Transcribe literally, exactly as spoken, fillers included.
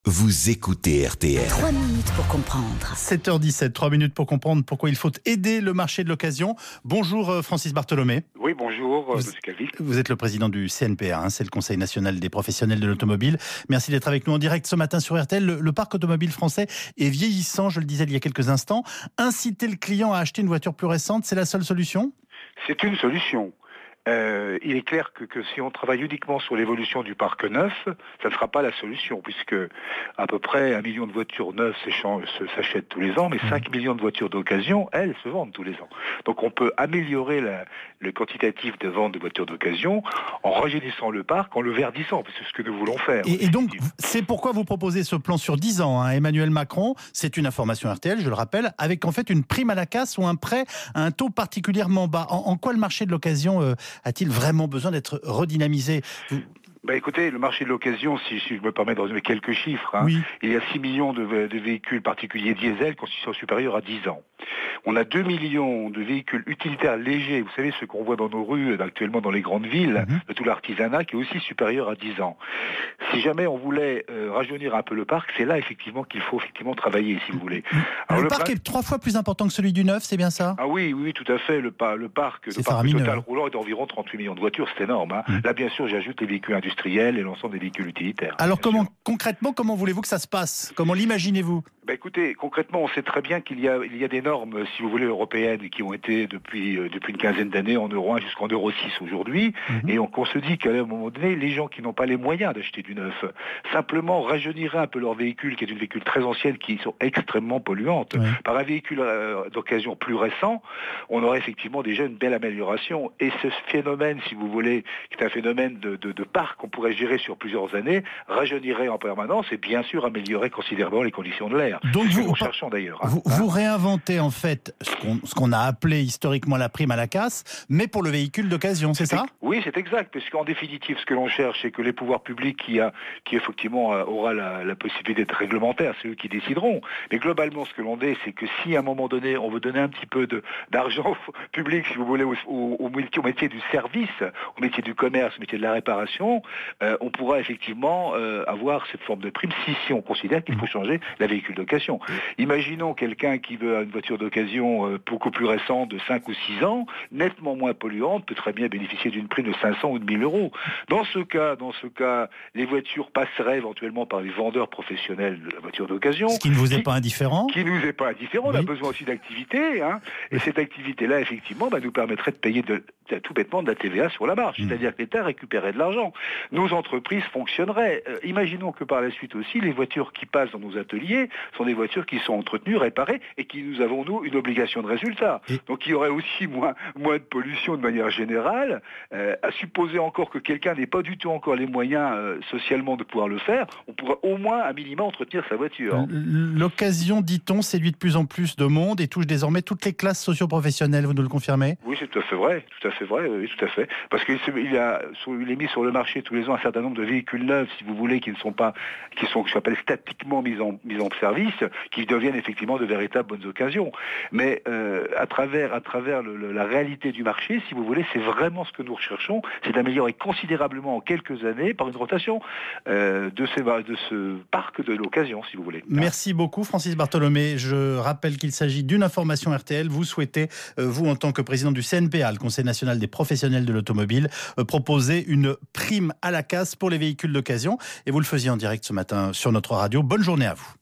Vous écoutez R T L. Trois minutes pour comprendre. sept heures dix-sept, trois minutes pour comprendre pourquoi il faut aider le marché de l'occasion. Bonjour euh, Francis Bartholomé. Oui, bonjour, vous, monsieur Calvi. Vous êtes le président du C N P A, hein, c'est le Conseil national des professionnels de l'automobile. Merci d'être avec nous en direct ce matin sur R T L. Le, le parc automobile français est vieillissant, je le disais il y a quelques instants. Inciter le client à acheter une voiture plus récente, c'est la seule solution ? C'est une solution. Euh, il est clair que, que si on travaille uniquement sur l'évolution du parc neuf, ça ne sera pas la solution, puisque à peu près un million de voitures neuves s'achètent tous les ans, mais cinq millions de voitures d'occasion, elles, se vendent tous les ans. Donc on peut améliorer la, le quantitatif de vente de voitures d'occasion en rajeunissant le parc, en le verdissant, parce que c'est ce que nous voulons faire. Et, et donc, c'est pourquoi vous proposez ce plan sur dix ans, hein, Emmanuel Macron. C'est une information R T L, je le rappelle, avec en fait une prime à la casse ou un prêt à un taux particulièrement bas. En, en quoi le marché de l'occasion euh, a-t-il vraiment besoin d'être redynamisé ? Vous... Bah écoutez, le marché de l'occasion, si, si je me permets de résumer quelques chiffres, hein, oui. il y a six millions de, de véhicules particuliers diesel qui sont supérieurs à dix ans. On a deux millions de véhicules utilitaires légers, vous savez, ceux qu'on voit dans nos rues actuellement dans les grandes villes, mmh. de tout l'artisanat, qui est aussi supérieur à dix ans. Si jamais on voulait euh, rajeunir un peu le parc, c'est là effectivement qu'il faut effectivement travailler, si vous voulez. Alors, le, le parc pra... est trois fois plus important que celui du neuf, c'est bien ça ? Ah oui, oui, tout à fait. Le, pa- le parc, le parc total roulant est d'environ trente-huit millions de voitures, c'est énorme. Hein. Mmh. Là, bien sûr, j'ajoute les véhicules industriels et l'ensemble des véhicules utilitaires. Alors comment, concrètement, comment voulez-vous que ça se passe ? Comment l'imaginez-vous ? Ben écoutez, concrètement, on sait très bien qu'il y a, il y a des normes, si vous voulez, européennes qui ont été depuis, euh, depuis une quinzaine d'années en euro un jusqu'en euro six aujourd'hui. Mm-hmm. Et on, on se dit qu'à un moment donné, les gens qui n'ont pas les moyens d'acheter du neuf, simplement rajeuniraient un peu leur véhicule, qui est une véhicule très ancienne, qui sont extrêmement polluantes. Oui. Par un véhicule euh, d'occasion plus récent, on aurait effectivement déjà une belle amélioration. Et ce phénomène, si vous voulez, qui est un phénomène de, de, de parc qu'on pourrait gérer sur plusieurs années, rajeunirait en permanence et bien sûr améliorerait considérablement les conditions de l'air. Donc vous, nous cherchons d'ailleurs. Hein. Vous, vous réinventez en fait ce qu'on, ce qu'on a appelé historiquement la prime à la casse, mais pour le véhicule d'occasion, c'est, c'est ça ? Oui, c'est exact, parce qu'en définitive, ce que l'on cherche, c'est que les pouvoirs publics qui, a, qui effectivement aura la, la possibilité d'être réglementaire, c'est eux qui décideront. Mais globalement, ce que l'on dit, c'est que si à un moment donné, on veut donner un petit peu de, d'argent public, si vous voulez, au, au, au, métier, au métier du service, au métier du commerce, au métier de la réparation, euh, on pourra effectivement euh, avoir cette forme de prime si, si on considère qu'il faut changer la véhicule d'occasion. Imaginons quelqu'un qui veut une voiture d'occasion euh, beaucoup plus récente de cinq ou six ans, nettement moins polluante, peut très bien bénéficier d'une prime de cinq cents ou de mille euros. Dans ce cas, dans ce cas, les voitures passeraient éventuellement par les vendeurs professionnels de la voiture d'occasion. Ce qui ne vous est qui, pas indifférent. Qui ne nous est pas indifférent. Oui. On a besoin aussi d'activité, hein, et cette activité-là, effectivement, bah, nous permettrait de payer de, de, tout bêtement de la T V A sur la marge. Mmh. C'est-à-dire que l'État récupérait de l'argent. Nos entreprises fonctionneraient. Euh, imaginons que par la suite aussi, les voitures qui passent dans nos ateliers sont des voitures qui sont entretenues, réparées, et qui nous avons, nous, une obligation de résultat. Et... Donc il y aurait aussi moins, moins de pollution de manière générale. Euh, à supposer encore que quelqu'un n'ait pas du tout encore les moyens euh, socialement de pouvoir le faire, on pourrait au moins, à minima, entretenir sa voiture. L'occasion, dit-on, séduit de plus en plus de monde et touche désormais toutes les classes socio-professionnelles, vous nous le confirmez ? Oui, c'est tout à fait vrai, tout à fait vrai, oui, tout à fait. Parce qu'il il a, il est mis sur le marché tous les ans un certain nombre de véhicules neufs, si vous voulez, qui ne sont pas, qui sont, je l'appelle, statiquement mis en, mis en service, qui deviennent effectivement de véritables bonnes occasions. Mais euh, à travers, à travers le, le, la réalité du marché, si vous voulez, c'est vraiment ce que nous recherchons, c'est d'améliorer considérablement en quelques années par une rotation euh, de, ces, de ce parc de l'occasion, si vous voulez. Merci beaucoup Francis Bartholomé. Je rappelle qu'il s'agit d'une information R T L. Vous souhaitez, euh, vous en tant que président du C N P A, le Conseil national des professionnels de l'automobile, euh, proposer une prime à la casse pour les véhicules d'occasion. Et vous le faisiez en direct ce matin sur notre radio. Bonne journée à vous.